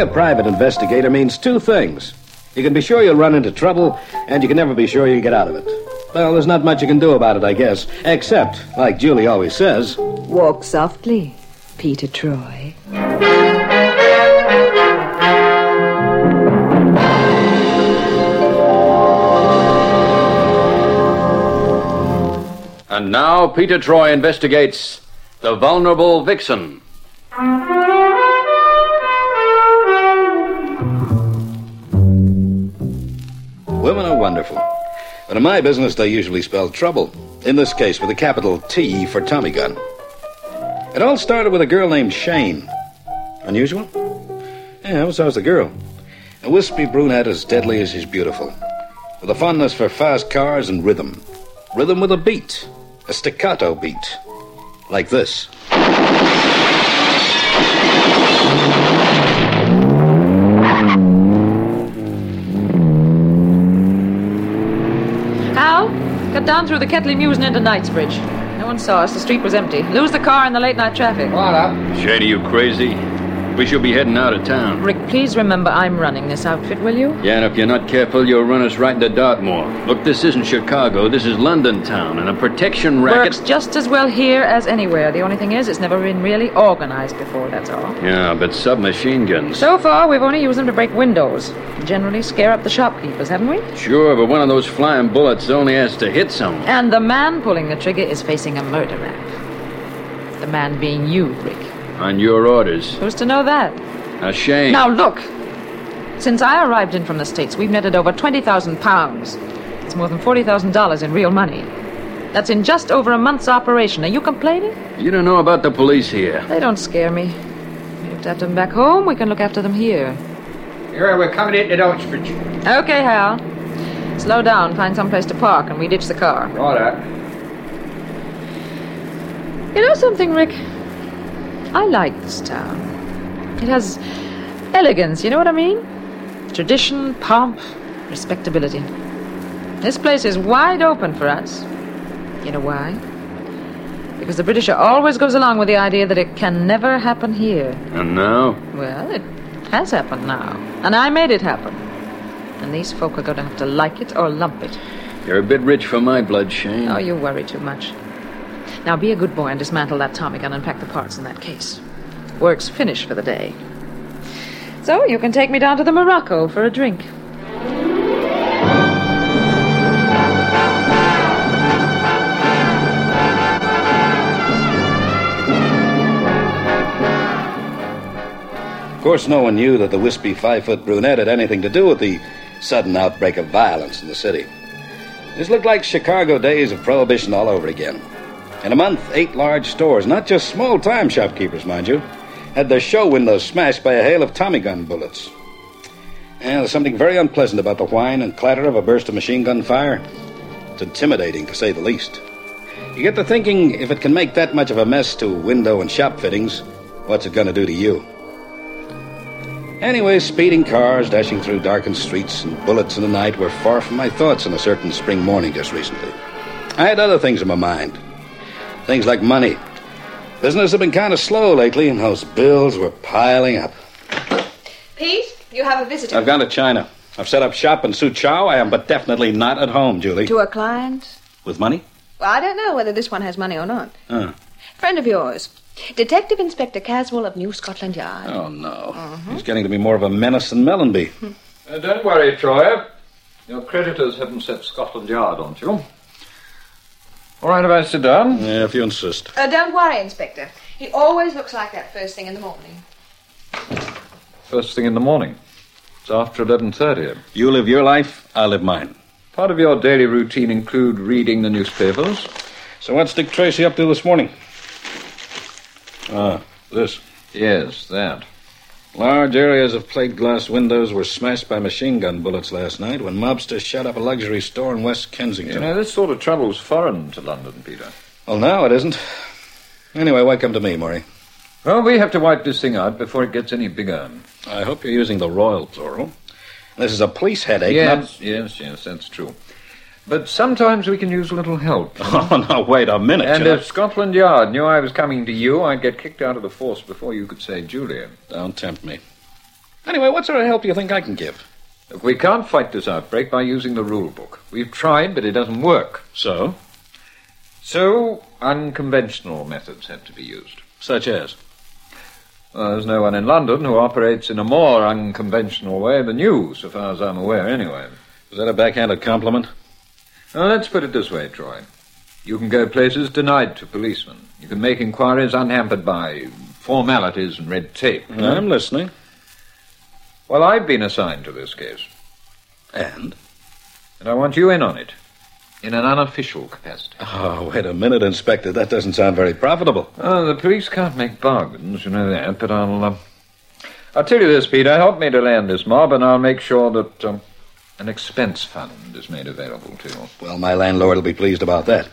a private investigator means two things. You can be sure you'll run into trouble, and you can never be sure you'll get out of it. Well, there's not much you can do about it, I guess. Except, like Julie always says... Walk softly, Peter Troy. And now Peter Troy investigates The Vulnerable Vixen. Women are wonderful. But in my business, they usually spell trouble. In this case, with a capital T for Tommy gun. It all started with a girl named Shane. Unusual? Yeah, well, so was the girl. A wispy brunette as deadly as she's beautiful. With a fondness for fast cars and rhythm. Rhythm with a beat. A staccato beat. Like this. Hal, got down through the Ketley Mews and into Knightsbridge. No one saw us. The street was empty. Lose the car in the late-night traffic. What up? Shane, are you crazy? We should be heading out of town. Rick, please remember I'm running this outfit, will you? Yeah, and if you're not careful, you'll run us right into Dartmoor. Look, this isn't Chicago. This is London town, and a protection racket... Works just as well here as anywhere. The only thing is, it's never been really organized before, that's all. Yeah, but submachine guns... So far, we've only used them to break windows. Generally scare up the shopkeepers, haven't we? Sure, but one of those flying bullets only has to hit someone. And the man pulling the trigger is facing a murder rap. The man being you, Rick. On your orders. Who's to know that? Now, Shane... Now, look. Since I arrived in from the States, we've netted over 20,000 pounds. It's more than $40,000 in real money. That's in just over a month's operation. Are you complaining? You don't know about the police here. They don't scare me. We looked after them back home. We can look after them here. Here, we're coming into Oxford. Okay, Hal. Slow down, find some place to park, and we ditch the car. Right. You know something, Rick? I like this town. It has elegance, you know what I mean? Tradition, pomp, respectability. This place is wide open for us. You know why? Because the Britisher always goes along with the idea that it can never happen here. And now? Well, it has happened now. And I made it happen. And these folk are going to have to like it or lump it. You're a bit rich for my blood, Shane. Oh, you worry too much. Now be a good boy and dismantle that Tommy gun and pack the parts in that case. Work's finished for the day. So you can take me down to the Morocco for a drink. Of course, no one knew that the wispy 5-foot brunette had anything to do with the sudden outbreak of violence in the city. This looked like Chicago days of Prohibition all over again. In a month, 8 large stores, not just small-time shopkeepers, mind you, had their show windows smashed by a hail of Tommy gun bullets. And there's something very unpleasant about the whine and clatter of a burst of machine gun fire. It's intimidating, to say the least. You get to thinking, if it can make that much of a mess to window and shop fittings, what's it going to do to you? Anyway, speeding cars, dashing through darkened streets, and bullets in the night were far from my thoughts on a certain spring morning just recently. I had other things in my mind. Things like money. Business had been kind of slow lately, and those bills were piling up. Pete, you have a visitor. I've gone to China. I've set up shop in Suzhou. I am but definitely not at home, Julie. To a client? With money? Well, I don't know whether this one has money or not. Oh. Friend of yours. Detective Inspector Caswell of New Scotland Yard. Oh, no. He's getting to be more of a menace than Mellenby. Don't worry, Troy. Your creditors haven't set Scotland Yard on you. All right, if I sit down? Yeah, if you insist. Don't worry, Inspector. He always looks like that first thing in the morning. First thing in the morning. It's after 11:30. You live your life, I'll live mine. Part of your daily routine include reading the newspapers. So what's Dick Tracy up to this morning? This. Yes, that. Large areas of plate glass windows were smashed by machine gun bullets last night when mobsters shut up a luxury store in West Kensington. You know, this sort of trouble's foreign to London, Peter. Well, no, it isn't. Anyway, why come to me, Murray? Well, we have to wipe this thing out before it gets any bigger. I hope you're using the royal plural. This is a police headache, Yes, that's true. But sometimes we can use a little help. Oh, no, wait a minute. And if Scotland Yard knew I was coming to you, I'd get kicked out of the force before you could say Julia. Don't tempt me. Anyway, what sort of help do you think I can give? Look, we can't fight this outbreak by using the rule book. We've tried, but it doesn't work. So? So, unconventional methods have to be used. Such as? Well, there's no one in London who operates in a more unconventional way than you, so far as I'm aware, anyway. Is that a backhanded compliment? Well, let's put it this way, Troy. You can go places denied to policemen. You can make inquiries unhampered by formalities and red tape. I'm listening. Well, I've been assigned to this case. And? And I want you in on it. In an unofficial capacity. Oh, wait a minute, Inspector. That doesn't sound very profitable. Oh, the police can't make bargains, you know that, but I'll tell you this, Peter. Help me to land this mob, and I'll make sure that an expense fund is made available to you. Well, my landlord will be pleased about that.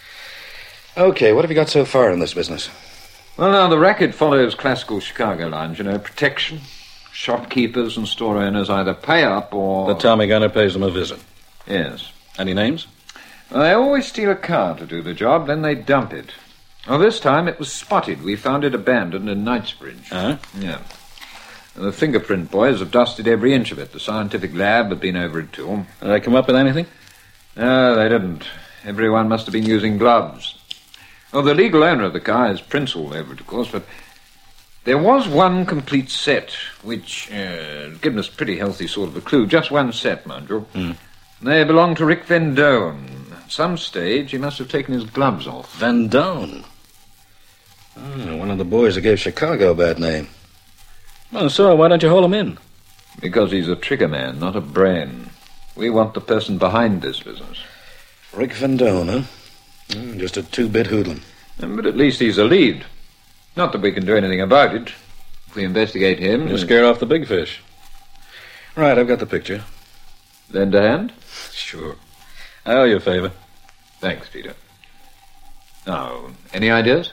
Okay, what have you got so far in this business? Well, now, the racket follows classical Chicago lines, you know, protection. Shopkeepers and store owners either pay up or... The Tommy gunner pays them a visit. Yes. Any names? Well, they always steal a car to do the job, then they dump it. Well, this time it was spotted. We found it abandoned in Knightsbridge. Uh-huh. Yeah. And the fingerprint boys have dusted every inch of it. The scientific lab have been over it, too. Did they come up with anything? No, they didn't. Everyone must have been using gloves. Well, the legal owner of the car has prints all over it, of course, but there was one complete set, which given us a pretty healthy sort of a clue. Just one set, mind you. They belonged to Rick Vendone. At some stage, he must have taken his gloves off. Vendone. Oh, one of the boys that gave Chicago a bad name. Well, so why don't you hold him in? Because he's a trigger man, not a brain. We want the person behind this business. Rick Vendone, huh? Just a two-bit hoodlum. But at least he's a lead. Not that we can do anything about it. If we investigate him... You'll scare off the big fish. Right, I've got the picture. Lend a hand? Sure. I owe you a favor. Thanks, Peter. Now, any ideas?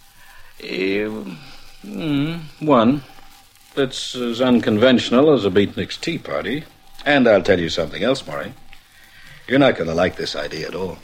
One. It's as unconventional as a beatnik's tea party. And I'll tell you something else, Murray. You're not going to like this idea at all.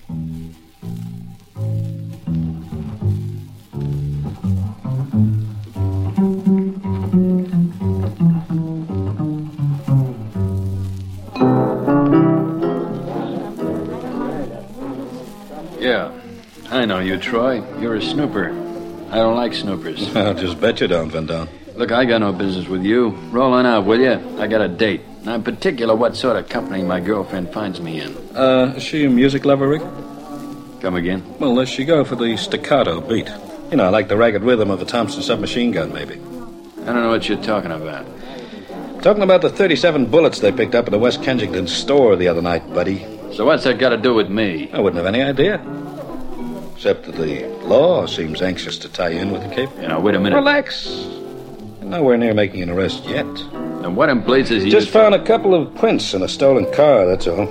Yeah, I know you, Troy. You're a snooper. I don't like snoopers. I'll just bet you don't, Vendone. Look, I got no business with you. Roll on out, will you? I got a date. Now, in particular, what sort of company my girlfriend finds me in. Is she a music lover, Rick? Come again? Well, does she go for the staccato beat? You know, like the ragged rhythm of a Thompson submachine gun, maybe. I don't know what you're talking about. Talking about the 37 bullets they picked up at the West Kensington store the other night, buddy. So what's that got to do with me? I wouldn't have any idea. Except that the law seems anxious to tie you in with the cape. You know, wait a minute. Relax. You're nowhere near making an arrest yet. And what in blazes you... Just found a couple of prints in a stolen car, that's all.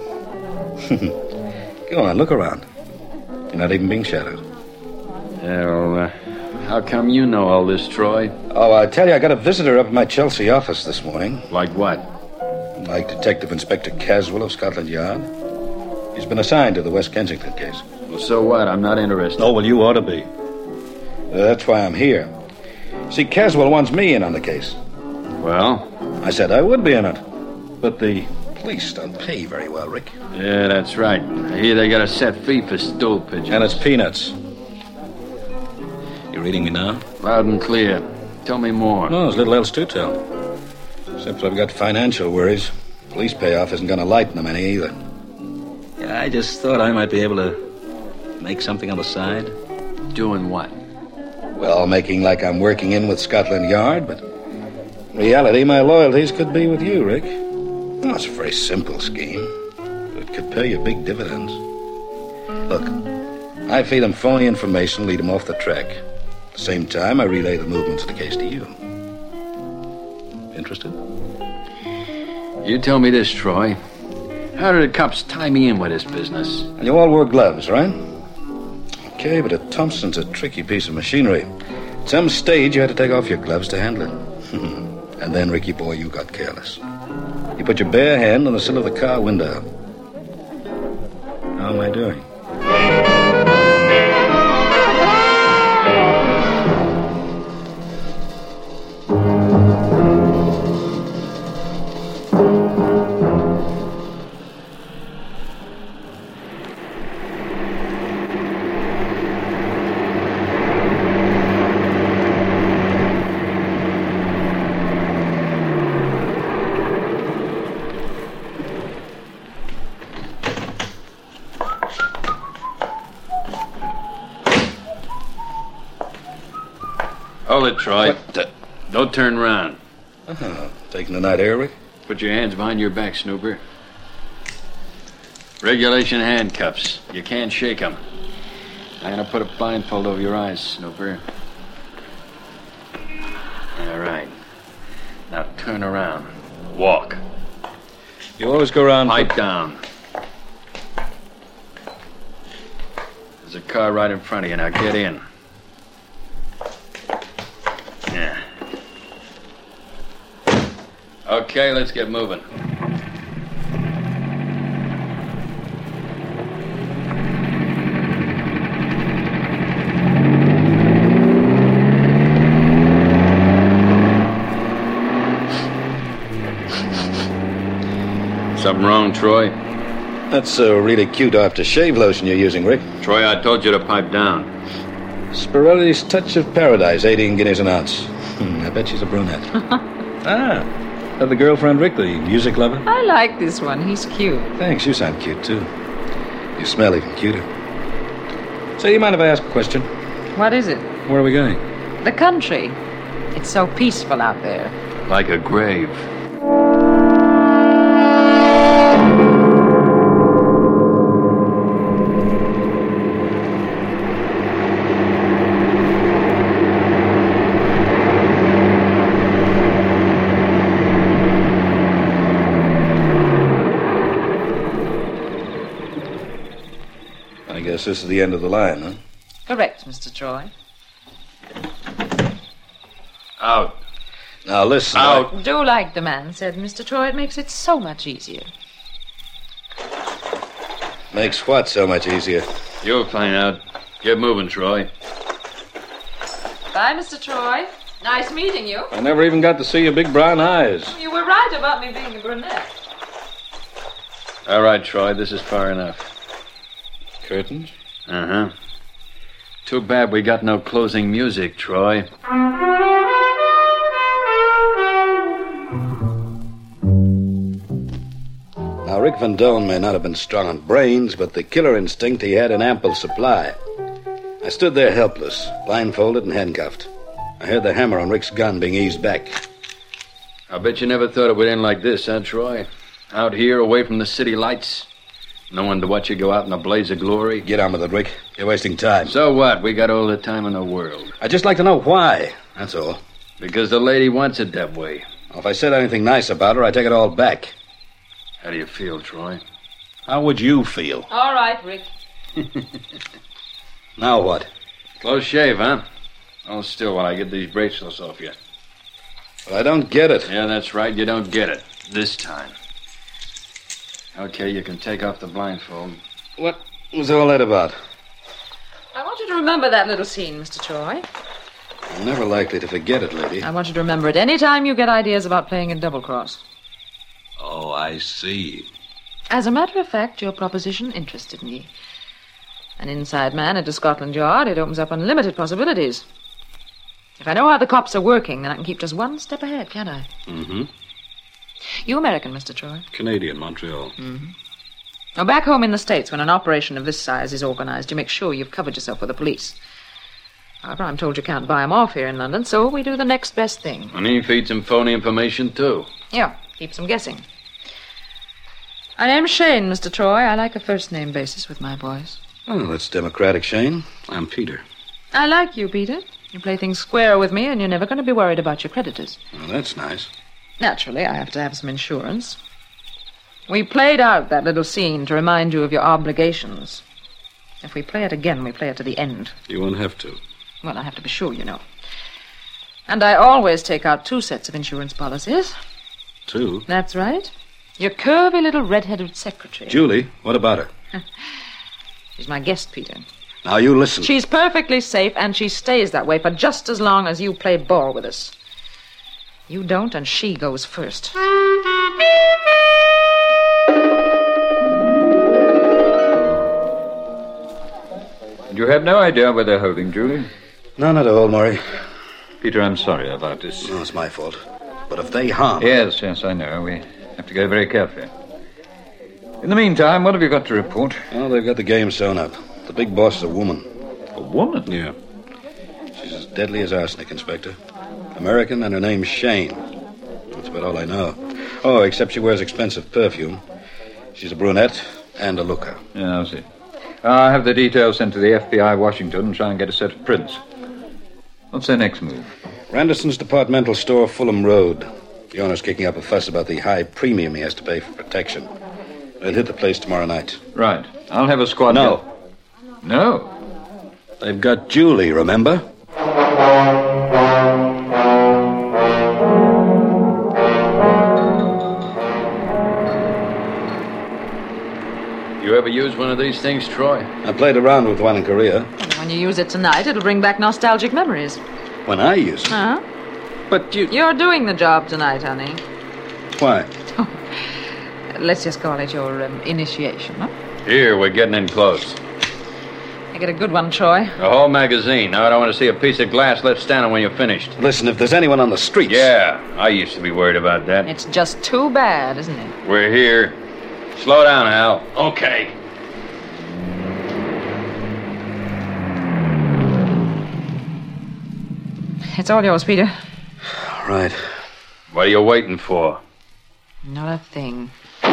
Go on, look around. You're not even being shadowed. Well, how come you know all this, Troy? Oh, I tell you, I got a visitor up at my Chelsea office this morning. Like what? Like Detective Inspector Caswell of Scotland Yard. He's been assigned to the West Kensington case. Well, so what? I'm not interested. Oh, well, you ought to be. That's why I'm here. See, Caswell wants me in on the case. Well? I said I would be in it. But the police don't pay very well, Rick. Yeah, that's right. I hear they got a set fee for stool pigeons. And it's peanuts. You reading me now? Loud and clear. Tell me more. No, there's little else to tell. Except I've got financial worries. Police payoff isn't going to lighten them any either. Yeah, I just thought I might be able to make something on the side. Doing what? Well, making like I'm working in with Scotland Yard, but in reality, my loyalties could be with you, Rick. Oh, it's a very simple scheme, but it could pay you big dividends. Look, I feed them phony information, lead them off the track. At the same time, I relay the movements of the case to you. Interested? You tell me this, Troy. How did the cops tie me in with this business? And you all wore gloves, right? Okay, but a Thompson's a tricky piece of machinery. At some stage, you had to take off your gloves to handle it. And then, Ricky boy, you got careless. You put your bare hand on the sill of the car window. How am I doing? Hold it, Troy. Don't turn around. Taking the night air, Rick? Put your hands behind your back, Snooper. Regulation handcuffs. You can't shake them. I'm going to put a blindfold over your eyes, Snooper. All right. Now turn around. Walk. You always go around... Pipe down. There's a car right in front of you. Now get in. Yeah. Okay, let's get moving. Something wrong, Troy? That's really cute aftershave lotion you're using, Rick. Troy, I told you to pipe down. Spirelli's Touch of Paradise, 18 guineas an ounce. I bet she's a brunette. The girlfriend, Rick, the music lover? I like this one. He's cute. Thanks, you sound cute, too. You smell even cuter. Say, you mind if I ask a question? What is it? Where are we going? The country. It's so peaceful out there. Like a grave. I guess this is the end of the line, huh? Correct, Mr. Troy. Out. Now, listen. Out. Do like the man said, Mr. Troy. It makes it so much easier. Makes what so much easier? You'll find out. Get moving, Troy. Bye, Mr. Troy. Nice meeting you. I never even got to see your big brown eyes. You were right about me being a brunette. All right, Troy, this is far enough. Curtains? Uh-huh. Too bad we got no closing music, Troy. Now, Rick Van Doan may not have been strong on brains, but the killer instinct he had in ample supply. I stood there helpless, blindfolded and handcuffed. I heard the hammer on Rick's gun being eased back. I bet you never thought it would end like this, huh, Troy? Out here, away from the city lights. No one to watch you go out in a blaze of glory. Get on with it, Rick. You're wasting time. So what? We got all the time in the world. I'd just like to know why, that's all. Because the lady wants it that way. If I said anything nice about her, I take it all back. How do you feel, Troy? How would you feel? All right, Rick. Now what? Close shave, huh? Hold still while I get these bracelets off you. Well, I don't get it. Yeah, that's right. You don't get it. This time. Okay, you can take off the blindfold. What was all that about? I want you to remember that little scene, Mr. Troy. I'm never likely to forget it, lady. I want you to remember it any time you get ideas about playing a double-cross. Oh, I see. As a matter of fact, your proposition interested me. An inside man into Scotland Yard, it opens up unlimited possibilities. If I know how the cops are working, then I can keep just one step ahead, can't I? Mm-hmm. You American, Mr. Troy? Canadian, Montreal. Mm-hmm. Now, back home in the States, when an operation of this size is organized, you make sure you've covered yourself with the police. However, I'm told you can't buy 'em off here in London, so we do the next best thing. And he feeds him phony information, too. Yeah, keeps 'em guessing. My name's Shane, Mr. Troy. I like a first-name basis with my boys. Oh, that's democratic, Shane. I'm Peter. I like you, Peter. You play things square with me, and you're never going to be worried about your creditors. Well, that's nice. Naturally, I have to have some insurance. We played out that little scene to remind you of your obligations. If we play it again, we play it to the end. You won't have to. Well, I have to be sure, you know. And I always take out 2 sets of insurance policies. 2? That's right. Your curvy little red-headed secretary. Julie, what about her? She's my guest, Peter. Now, you listen. She's perfectly safe, and she stays that way for just as long as you play ball with us. You don't, and she goes first. You have no idea where they're holding Julie? None at all, Murray. Peter, I'm sorry about this. No, it's my fault. But if they harm... Yes, I know. We have to go very carefully. In the meantime, what have you got to report? Oh, they've got the game sewn up. The big boss is a woman. A woman? Yeah. She's as deadly as arsenic, Inspector. American, and her name's Shane. That's about all I know. Oh, except she wears expensive perfume. She's a brunette and a looker. Yeah, I'll see. I'll have the details sent to the FBI Washington and try and get a set of prints. What's their next move? Randerson's departmental store, Fulham Road. The owner's kicking up a fuss about the high premium he has to pay for protection. They'll hit the place tomorrow night. Right. I'll have a squad... No. No? They've got Julie, remember? You ever use one of these things, Troy? I played around with one in Korea. When you use it tonight, it'll bring back nostalgic memories. When I use it? Uh-huh. But you... You're doing the job tonight, honey. Why? Let's just call it your initiation, huh? Here, we're getting in close. You get a good one, Troy. A whole magazine. Now I don't want to see a piece of glass left standing when you're finished. Listen, if there's anyone on the streets... Yeah, I used to be worried about that. It's just too bad, isn't it? We're here. Slow down, Hal. Okay. It's all yours, Peter. Right. What are you waiting for? Not a thing.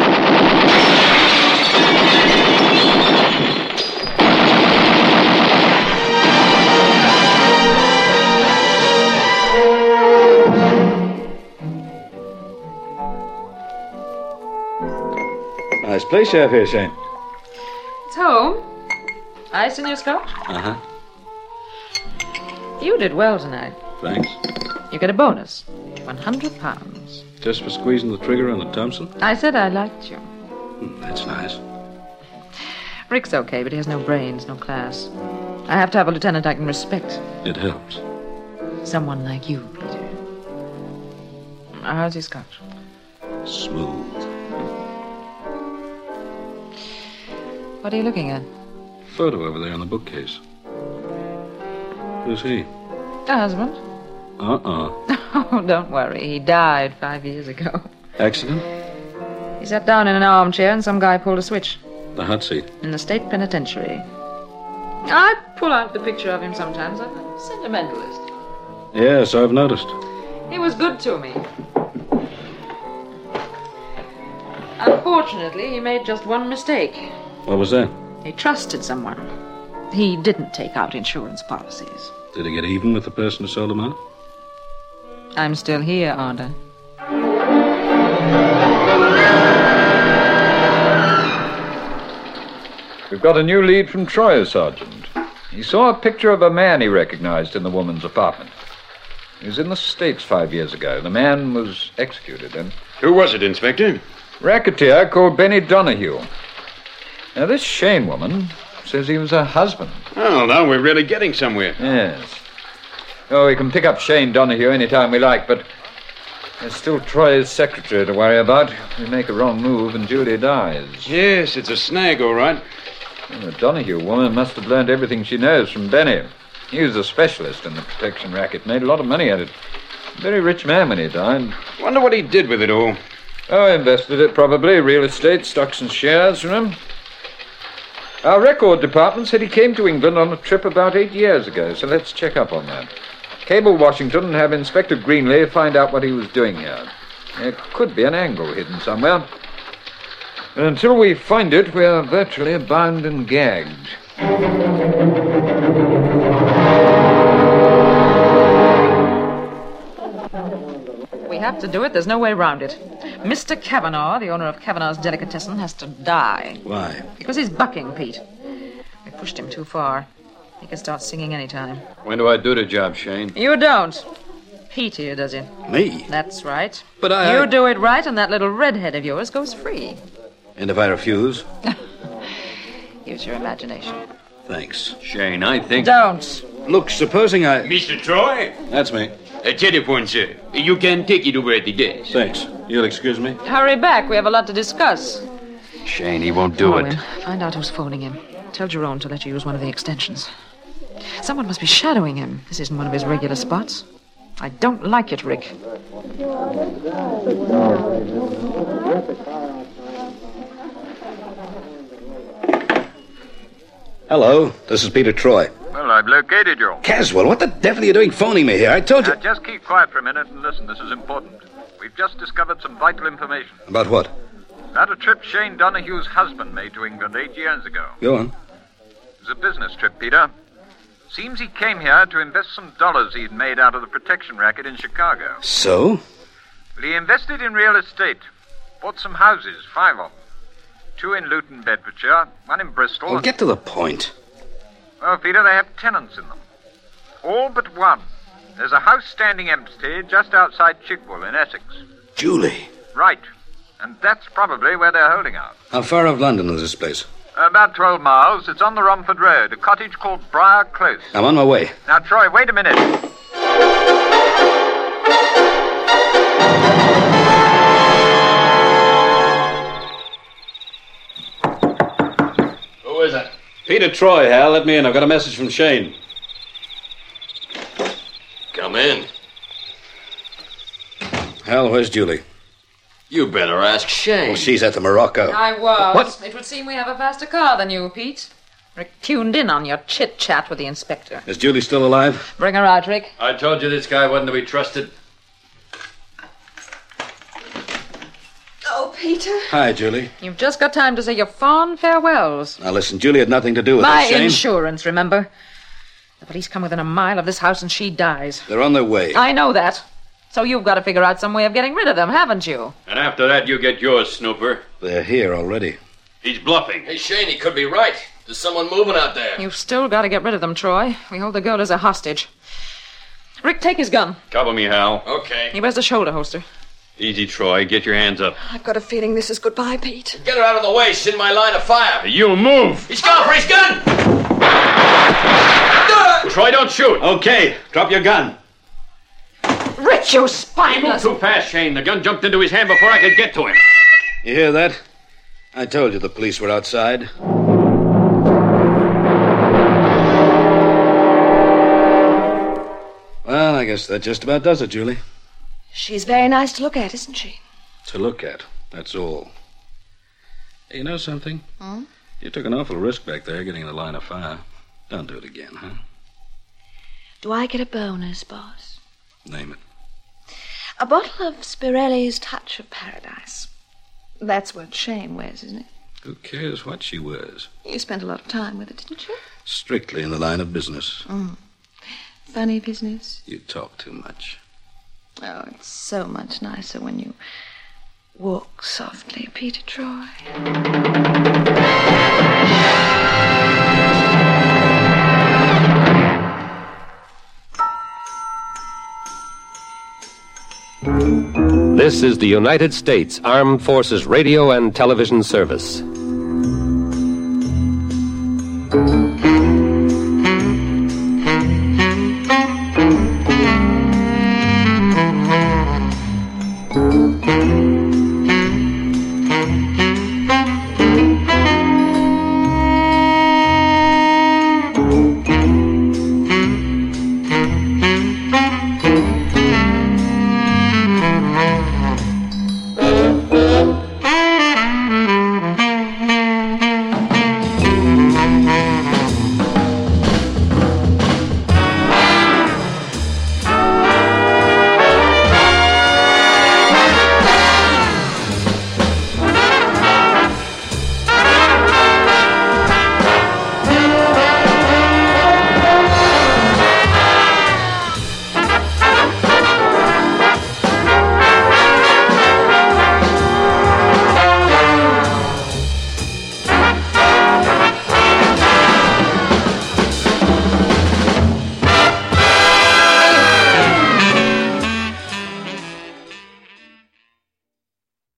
Nice place you have here, Shane. It's home. Ice in your scotch? Uh-huh. You did well tonight. Thanks. You get a bonus. £100. Just for squeezing the trigger on the Thompson? I said I liked you. That's nice. Rick's okay, but he has no brains, no class. I have to have a lieutenant I can respect. It helps. Someone like you, Peter. How's your scotch? Smooth. What are you looking at? Photo over there on the bookcase. Who's he? A husband. Uh-uh. Oh, don't worry. He died 5 years ago. Accident? He sat down in an armchair and some guy pulled a switch. The hot seat. In the state penitentiary. I pull out the picture of him sometimes. I'm a sentimentalist. Yes, I've noticed. He was good to me. Unfortunately, he made just one mistake. What was that? He trusted someone. He didn't take out insurance policies. Did he get even with the person who sold him out? I'm still here, aren't I? We've got a new lead from Troy, Sergeant. He saw a picture of a man he recognized in the woman's apartment. He was in the States 5 years ago. The man was executed, and... Who was it, Inspector? Racketeer called Benny Donahue. Now, this Shane woman says he was her husband. Oh, now we're really getting somewhere. Yes. Oh, we can pick up Shane Donahue any time we like, but there's still Troy's secretary to worry about. We make a wrong move and Julie dies. Yes, it's a snag, all right. Well, the Donahue woman must have learned everything she knows from Benny. He was a specialist in the protection racket, made a lot of money at it. Very rich man when he died. Wonder what he did with it all. Oh, invested it probably. Real estate, stocks and shares, remember? Our record department said he came to England on a trip about 8 years ago, so let's check up on that. Cable Washington and have Inspector Greenley find out what he was doing here. There could be an angle hidden somewhere. But until we find it, we're virtually bound and gagged. We have to do it. There's no way around it. Mr. Kavanaugh, the owner of Kavanaugh's Delicatessen, has to die. Why? Because he's bucking, Pete. We pushed him too far. He can start singing anytime. When do I do the job, Shane? You don't. Pete here does it. Me? That's right. But I... You do it right, and that little redhead of yours goes free. And if I refuse? Use your imagination. Thanks. Shane, I think... Don't. Look, supposing I... Mr. Troy? That's me. A telephone, sir. You can take it over at the desk. Thanks. You'll excuse me? Hurry back. We have a lot to discuss. Shane, he won't do Follow it. him. Find out who's phoning him. Tell Jerome to let you use one of the extensions. Someone must be shadowing him. This isn't one of his regular spots. I don't like it, Rick. Hello, this is Peter Troy. Well, I've located you. Caswell, what the devil are you doing phoning me here? I told you... Just keep quiet for a minute and listen. This is important. We've just discovered some vital information. About what? About a trip Shane Donahue's husband made to England 8 years ago. Go on. It was a business trip, Peter. Seems he came here to invest some dollars he'd made out of the protection racket in Chicago. So? Well, he invested in real estate. Bought some houses, 5 of them. 2 in Luton, Bedfordshire, 1 in Bristol. Well, get to the point. Well, Peter, they have tenants in them. All but one. There's a house standing empty just outside Chigwell in Essex. Julie. Right. And that's probably where they're holding out. How far of London is this place? About 12 miles. It's on the Romford Road, a cottage called Briar Close. I'm on my way. Now, Troy, wait a minute. Who is it? Peter Troy, Hal. Let me in. I've got a message from Shane. Come in. Hal, where's Julie? You better ask Shane. Oh, she's at the Morocco. I was. What? It would seem we have a faster car than you, Pete. Rick tuned in on your chit-chat with the inspector. Is Julie still alive? Bring her out, Rick. I told you this guy wasn't to be trusted. Oh, Peter. Hi, Julie. You've just got time to say your fond farewells. Now, listen, Julie had nothing to do with My this, Shane. insurance, remember? The police come within a mile of this house and she dies. They're on their way. I know that. So you've got to figure out some way of getting rid of them, haven't you? And after that, you get yours, Snooper. They're here already. He's bluffing. Hey, Shane, he could be right. There's someone moving out there. You've still got to get rid of them, Troy. We hold the girl as a hostage. Rick, take his gun. Cover me, Hal. Okay. He wears the shoulder holster. Easy, Troy. Get your hands up. I've got a feeling this is goodbye, Pete. Get her out of the way. She's in my line of fire. You move. He's gone for his gun. Troy, don't shoot. Okay, drop your gun. Rick, you He moved spineless... too fast, Shane. The gun jumped into his hand before I could get to him. You hear that? I told you the police were outside. Well, I guess that just about does it, Julie. She's very nice to look at, isn't she? To look at, that's all. Hey, you know something? Hmm? You took an awful risk back there getting in the line of fire. Don't do it again, huh? Do I get a bonus, boss? Name it. A bottle of Spirelli's Touch of Paradise. That's what Shane wears, isn't it? Who cares what she wears? You spent a lot of time with it, didn't you? Strictly in the line of business. Funny business. You talk too much. Oh, it's so much nicer when you walk softly, Peter Troy. This is the United States Armed Forces Radio and Television Service.